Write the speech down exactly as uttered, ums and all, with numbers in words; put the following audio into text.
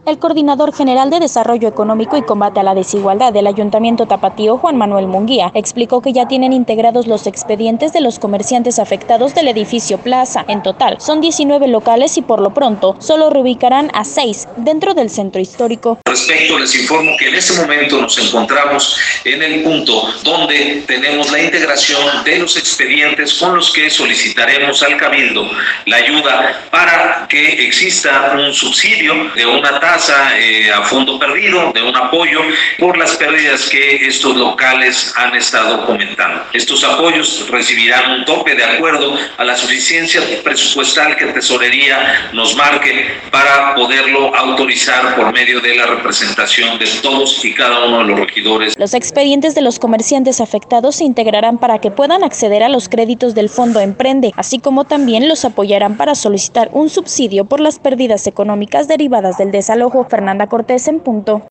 El coordinador general de Desarrollo Económico y Combate a la Desigualdad del Ayuntamiento Tapatío, Juan Manuel Munguía, explicó que ya tienen integrados los expedientes de los comerciantes afectados del edificio Plaza. En total, son diecinueve locales y por lo pronto solo reubicarán a seis dentro del centro histórico. Respecto, les informo que en este momento nos encontramos en el punto donde tenemos la integración de los expedientes con los que solicitaremos al Cabildo la ayuda para que exista un subsidio de una tasa Eh, a fondo perdido, de un apoyo por las pérdidas que estos locales han estado comentando. Estos apoyos recibirán un tope de acuerdo a la suficiencia presupuestal que Tesorería nos marque para poderlo autorizar por medio de la representación de todos y cada uno de los regidores. Los expedientes de los comerciantes afectados se integrarán para que puedan acceder a los créditos del Fondo Emprende, así como también los apoyarán para solicitar un subsidio por las pérdidas económicas derivadas del desalojo. Fernanda Cortés en punto.